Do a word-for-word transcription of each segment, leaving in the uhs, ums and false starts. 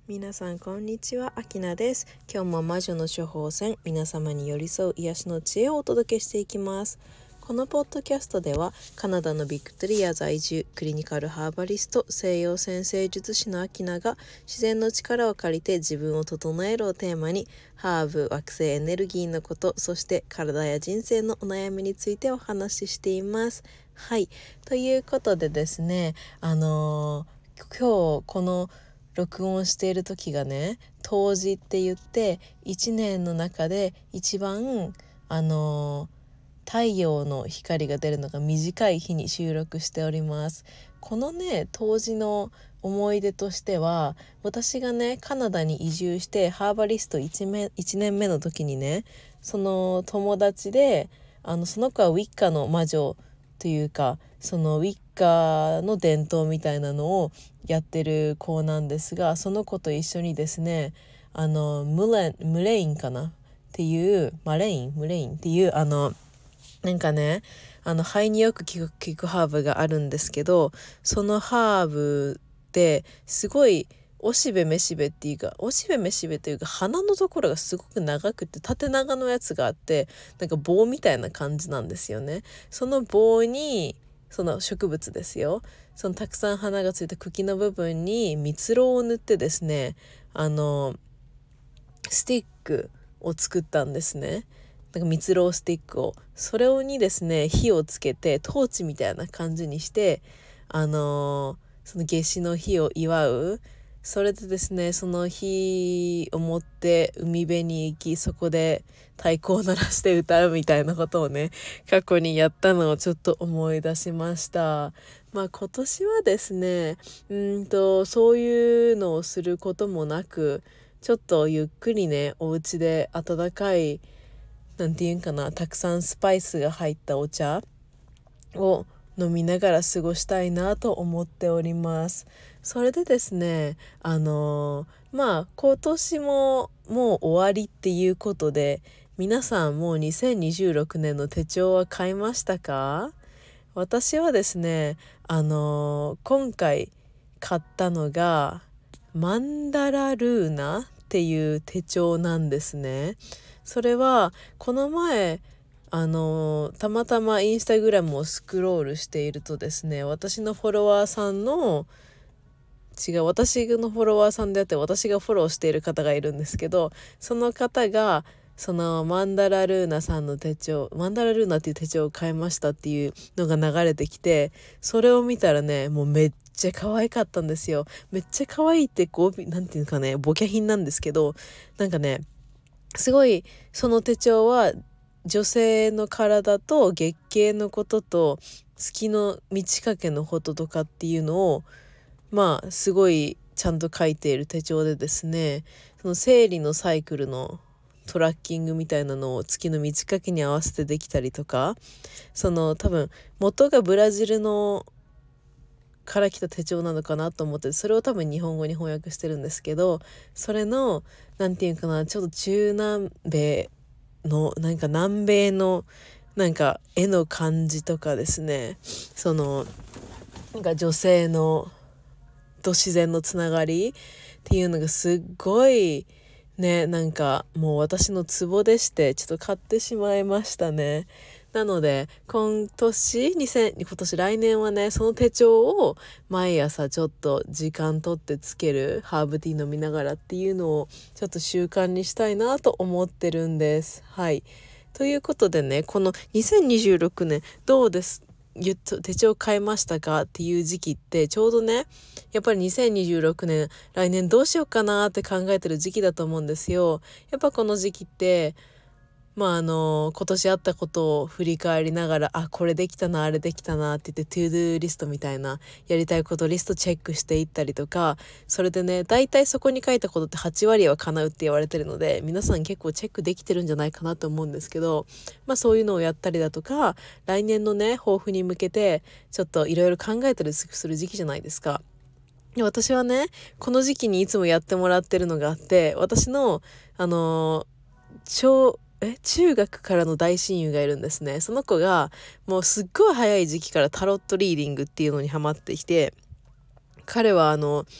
皆さんこんにちは、アキナです。今日も魔女の処方箋、皆様に寄り添う癒しの知恵をお届けしていきます。このポッドキャストではカナダのビクトリア在住クリニカルハーバリスト西洋占星術師のアキナが自然の力を借りて自分を整えるをテーマにハーブ、惑星エネルギーのこと、そして体や人生のお悩みについてお話ししています。はい、ということでですね、あのー、今日この録音している時がね、冬至って言っていちねんの中で一番あの太陽の光が出るのが短い日に収録しております。このね、冬至の思い出としては、私がねカナダに移住してハーバリスト 1, めいちねんめの時にね、その友達であのその子はウィッカの魔女というか、そのウィッカの伝統みたいなのをやってる子なんですが、その子と一緒にですね、あのムレムレインかなっていうマレインムレインっていうあのなんかね、あの肺によく効く、効くハーブがあるんですけど、そのハーブですごいおしべめしべっていうか、おしべめしべっていうか鼻のところがすごく長くて縦長のやつがあって、なんか棒みたいな感じなんですよね。その棒にその植物ですよ、そのたくさん花がついた茎の部分に蜜蝋を塗ってですね、あのスティックを作ったんですね。なんか蜜蝋スティックを、それをにですね火をつけてトーチみたいな感じにして、あのー、その夏至の日を祝う。それでですね、その日をもって海辺に行き、そこで太鼓を鳴らして歌うみたいなことをね、過去にやったのをちょっと思い出しました。まあ今年はですね、うんとそういうのをすることもなく、ちょっとゆっくりね、お家で温かい、なんていうんかな、たくさんスパイスが入ったお茶を飲みながら過ごしたいなと思っております。それでですね、あのー、まあ今年ももう終わりっていうことで、皆さんもうにせんにじゅうろくねんの手帳は買いましたか？私はですね、あのー、今回買ったのがマンダラルーナっていう手帳なんですね。それはこの前あのたまたまインスタグラムをスクロールしているとですね、私のフォロワーさんの違う私のフォロワーさんであって、私がフォローしている方がいるんですけど、その方がそのマンダラルーナさんの手帳、マンダラルーナっていう手帳を買いましたっていうのが流れてきて、それを見たらね、もうめっちゃ可愛かったんですよ。めっちゃ可愛いってこう、なんていうかね、ボキャ品なんですけど、なんかね、すごいその手帳は女性の体と月経のことと月の満ち欠けのこととかっていうのを、まあすごいちゃんと書いている手帳でですね、その生理のサイクルのトラッキングみたいなのを月の満ち欠けに合わせてできたりとか、その多分元がブラジルのから来た手帳なのかなと思って、それを多分日本語に翻訳してるんですけど、それのなんていうかな、ちょっと中南米のなんか南米のなんか絵の感じとかですね、そのなんか女性のと自然のつながりっていうのがすっごいね、なんかもう私のツボでして、ちょっと買ってしまいましたね。なので今年にせん今年来年はね、その手帳を毎朝ちょっと時間とってつける、ハーブティー飲みながらっていうのをちょっと習慣にしたいなと思ってるんです。はい、ということでね、このにせんにじゅうろくねんどうです手帳買いましたかっていう時期ってちょうどね、やっぱりにせんにじゅうろくねん来年どうしようかなって考えてる時期だと思うんですよ。やっぱこの時期ってまああの今年あったことを振り返りながら、あこれできたなあれできたなって言ってトゥードゥーリストみたいな、やりたいことリストチェックしていったりとか、それでね大体そこに書いたことってはちわりは叶うって言われてるので、皆さん結構チェックできてるんじゃないかなと思うんですけど、まあそういうのをやったりだとか、来年のね抱負に向けてちょっといろいろ考えたりする時期じゃないですか。私はねこの時期にいつもやってもらってるのがあって、私のあの超え中学からの大親友がいるんですね。その子がもうすっごい早い時期からタロットリーディングっていうのにハマってきて、彼はあの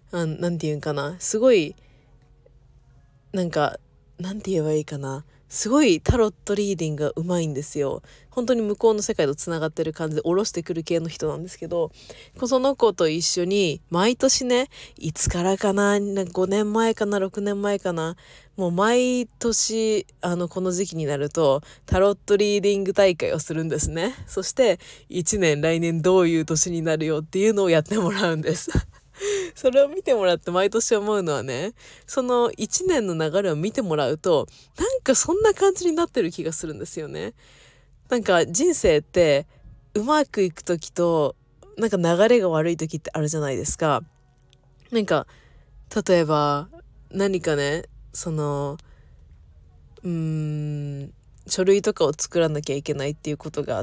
あなんていうんかな、すごいなんかなんて言えばいいかな、すごいタロットリーディングがうまいんですよ。本当に向こうの世界とつながってる感じで下ろしてくる系の人なんですけど、その子と一緒に毎年ね、いつからかな、ごねんまえかな、ろくねんまえかな、もう毎年あのこの時期になるとタロットリーディング大会をするんですね。そしていちねん来年どういう年になるよっていうのをやってもらうんですそれを見てもらって毎年思うのはね、そのいちねんの流れを見てもらうと、なんかそんな感じになってる気がするんですよね。なんか人生ってうまくいく時と、なんか流れが悪い時ってあるじゃないですか。なんか例えば何かね、そのうーん書類とかを作らなきゃいけないっていうことがあって、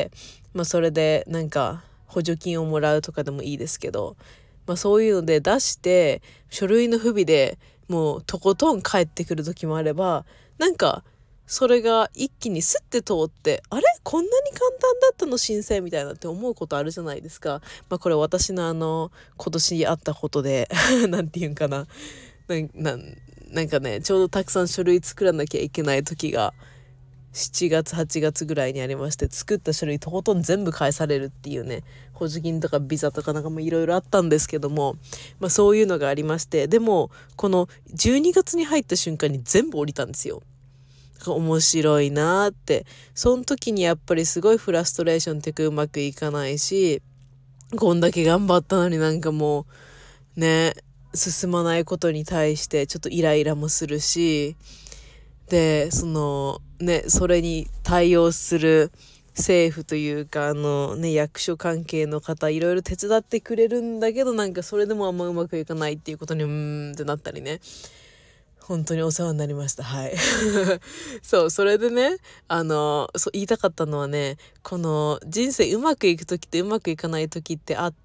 まあそれでなんか補助金をもらうとかでもいいですけど、まあそういうので出して書類の不備でもうとことん返ってくる時もあれば、なんかそれが一気にスッて通って、あれこんなに簡単だったの申請みたいなって思うことあるじゃないですか。まあこれ私のあの今年あったことでなんていうんかな、なななんかね、ちょうどたくさん書類作らなきゃいけない時がしちがつはちがつぐらいにありまして、作った書類とことん全部返されるっていうね、補助金とかビザとかなんかもいろいろあったんですけども、まあそういうのがありまして、でもこのじゅうにがつに入った瞬間に全部降りたんですよ。面白いなーって。その時にやっぱりすごいフラストレーションっていうかうまくいかないし、こんだけ頑張ったのになんかもうね、進まないことに対してちょっとイライラもするし、でそのね、それに対応する政府というかあのね、役所関係の方いろいろ手伝ってくれるんだけど、なんかそれでもあんまうまくいかないっていうことにうーんってなったりね、本当にお世話になりました。はいそう、それでね、あのそう言いたかったのはね、この人生うまくいく時ってうまくいかない時ってあって、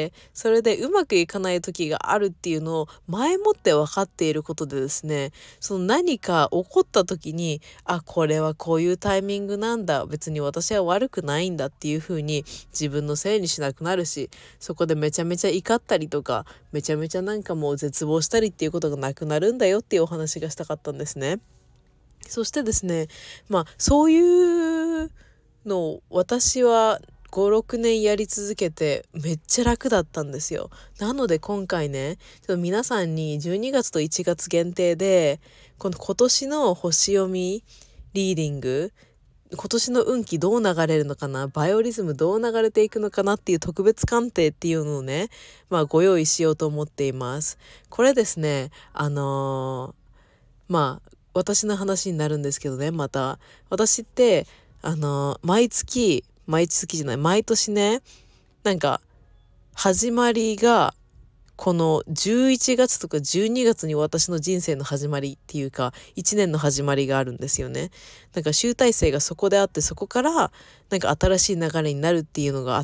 それでうまくいかない時があるっていうのを前もって分かっていることでですね、その何か起こった時に、あ、これはこういうタイミングなんだ、別に私は悪くないんだっていう風に自分のせいにしなくなるし、そこでめちゃめちゃ怒ったりとか、めちゃめちゃなんかもう絶望したりっていうことがなくなるんだよっていうお話がしたかったんですね。そしてですね、まあそういうのを私はご、ろくねんやり続けてめっちゃ楽だったんですよ。なので今回ね、ちょっと皆さんにじゅうにがつといちがつ限定で、この今年の星読みリーディング、今年の運気どう流れるのかな、バイオリズムどう流れていくのかなっていう特別鑑定っていうのをね、まあご用意しようと思っています。これですね、あのー、まあ私の話になるんですけどね、また私ってあのー、毎月毎月じゃない毎年ね、なんか始まりがこのじゅういちがつとかじゅうにがつに私の人生の始まりっていうかいちねんの始まりがあるんですよね。なんか集大成がそこであって、そこからなんか新しい流れになるっていうのがあって、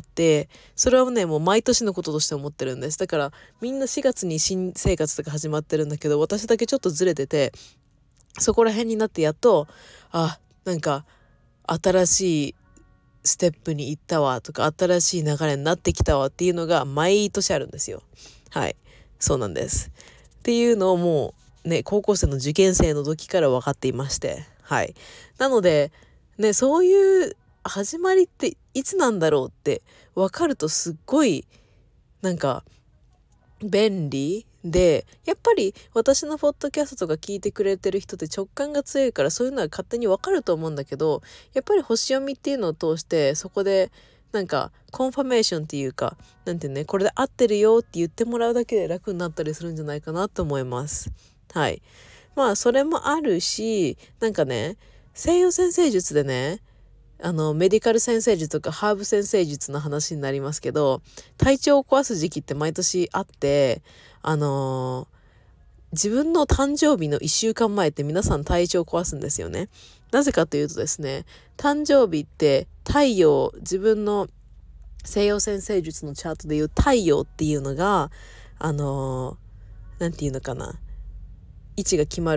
それはねもう毎年のこととして思ってるんです。だからみんなしがつに新生活とか始まってるんだけど、私だけちょっとずれてて、そこら辺になってやっと、あ、なんか新しいステップに行ったわとか、新しい流れになってきたわっていうのが毎年あるんですよ。はい、そうなんです。っていうのをもうね、高校生の受験生の時から分かっていまして、はい。なのでね、そういう始まりっていつなんだろうって分かるとすっごいなんか便利で、やっぱり私のポッドキャストとか聞いてくれてる人って直感が強いから、そういうのは勝手にわかると思うんだけど、やっぱり星読みっていうのを通してそこでなんかコンファメーションっていうか、なんてね、これで合ってるよって言ってもらうだけで楽になったりするんじゃないかなと思います。はい。まあそれもあるし、なんかね、西洋占星術でね、あのメディカル占星術とかハーブ占星術の話になりますけど、体調を壊す時期って毎年あって、あのー自分の誕生日のいっしゅうかんまえって皆さん体調を壊すんですよね。なぜかというとですね、誕生日って太陽、自分の西洋占星術のチャートでいう太陽っていうのが、あのーなんていうのかな、位置が決まるの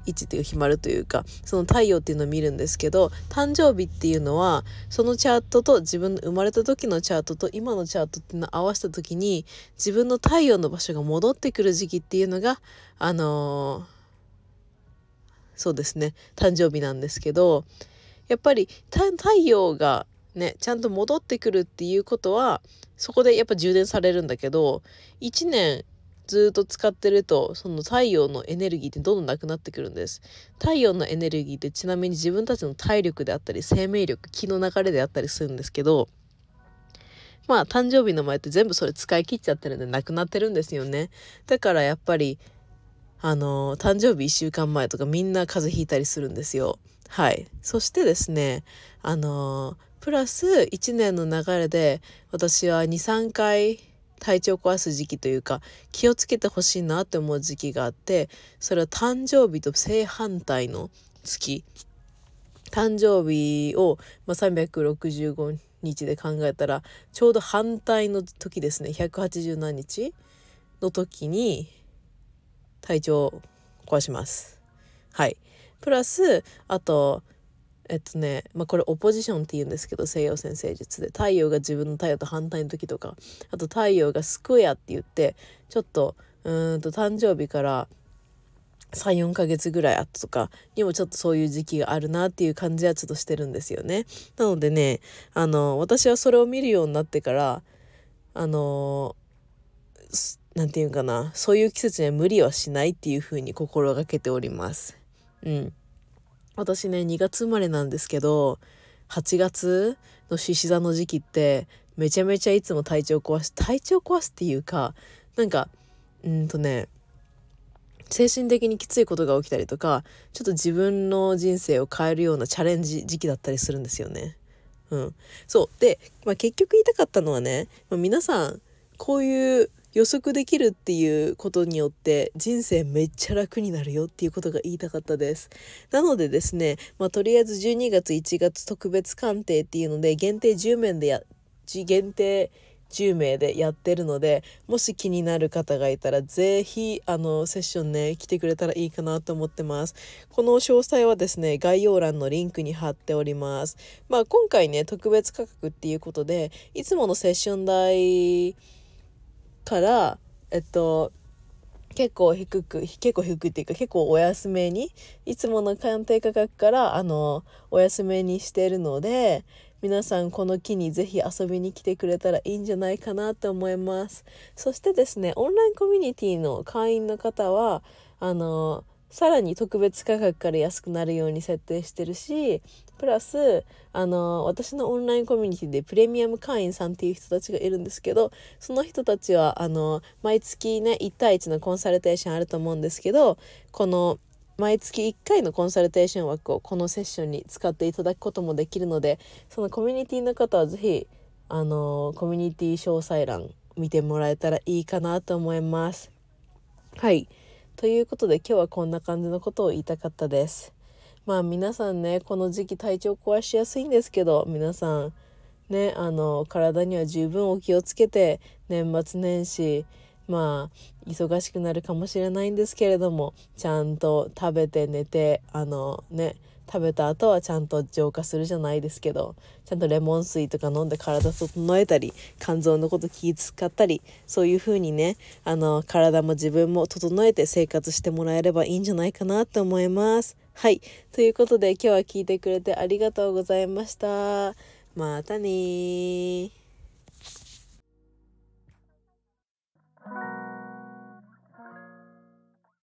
位置っていう日丸というかその太陽っていうのを見るんですけど、誕生日っていうのはそのチャートと自分の生まれた時のチャートと今のチャートっていうのを合わせた時に自分の太陽の場所が戻ってくる時期っていうのがあのー、そうですね誕生日なんですけど、やっぱり太陽がねちゃんと戻ってくるっていうことはそこでやっぱ充電されるんだけど、いちねんずっと使ってるとその太陽のエネルギーってどんどんなくなってくるんです。太陽のエネルギーってちなみに自分たちの体力であったり生命力、気の流れであったりするんですけど、まあ誕生日の前って全部それ使い切っちゃってるんでなくなってるんですよね。だからやっぱりあの誕生日いっしゅうかんまえとかみんな風邪ひいたりするんですよ。はい。そしてですねあのプラスいちねんの流れで私はにさんかい体調壊す時期というか気をつけてほしいなって思う時期があって、それは誕生日と正反対の月、誕生日を、まあ、さんびゃくろくじゅうごにちで考えたらちょうど反対の時ですね、ひゃくはちじゅうなんにちの時に体調を壊します。はい。プラスあとえっとねまあこれオポジションって言うんですけど、西洋占星術で太陽が自分の太陽と反対の時とか、あと太陽がスクエアって言ってちょっとうーんと誕生日からさん、よんかげつぐらい後とかにもちょっとそういう時期があるなっていう感じはちょっとしてるんですよね。なのでねあの私はそれを見るようになってからあのなんていうかな、そういう季節には無理はしないっていう風に心がけております。うん。私ねにがつ生まれなんですけど、はちがつの獅子座の時期ってめちゃめちゃいつも体調壊す体調壊すっていうかなんかうんとね精神的にきついことが起きたりとかちょっと自分の人生を変えるようなチャレンジ時期だったりするんですよね。うん、そうで、まあ、結局言いたかったのはね、まあ、皆さんこういう予測できるっていうことによって人生めっちゃ楽になるよっていうことが言いたかったです。なのでですね、まあ、とりあえずじゅうにがついちがつ特別鑑定っていうので限定じゅうめいでや限定じゅうめいでやってるので、もし気になる方がいたらぜひあのセッションね来てくれたらいいかなと思ってます。この詳細はですね概要欄のリンクに貼っております。まあ今回ね特別価格っていうことでいつものセッション代からえっと結構低く結構低くっていうか結構お安めにいつもの鑑定価格からあのお安めにしてるので、皆さんこの機にぜひ遊びに来てくれたらいいんじゃないかなと思います。そしてですねオンラインコミュニティの会員の方はあのさらに特別価格から安くなるように設定してるし、プラスあの私のオンラインコミュニティでプレミアム会員さんっていう人たちがいるんですけど、その人たちはあの毎月ねいち対いちのコンサルテーションあると思うんですけど、この毎月いっかいのコンサルテーション枠をこのセッションに使っていただくこともできるので、そのコミュニティの方はぜひあのコミュニティ詳細欄見てもらえたらいいかなと思います。はい、ということで今日はこんな感じのことを言いたかったです。まあ皆さんねこの時期体調壊しやすいんですけど、皆さんねあの体には十分お気をつけて、年末年始まあ忙しくなるかもしれないんですけれどもちゃんと食べて寝てあのね食べた後はちゃんと浄化するじゃないですけど、ちゃんとレモン水とか飲んで体整えたり肝臓のこと気遣ったり、そういう風にねあの体も自分も整えて生活してもらえればいいんじゃないかなと思います。はい、ということで今日は聞いてくれてありがとうございました。またね。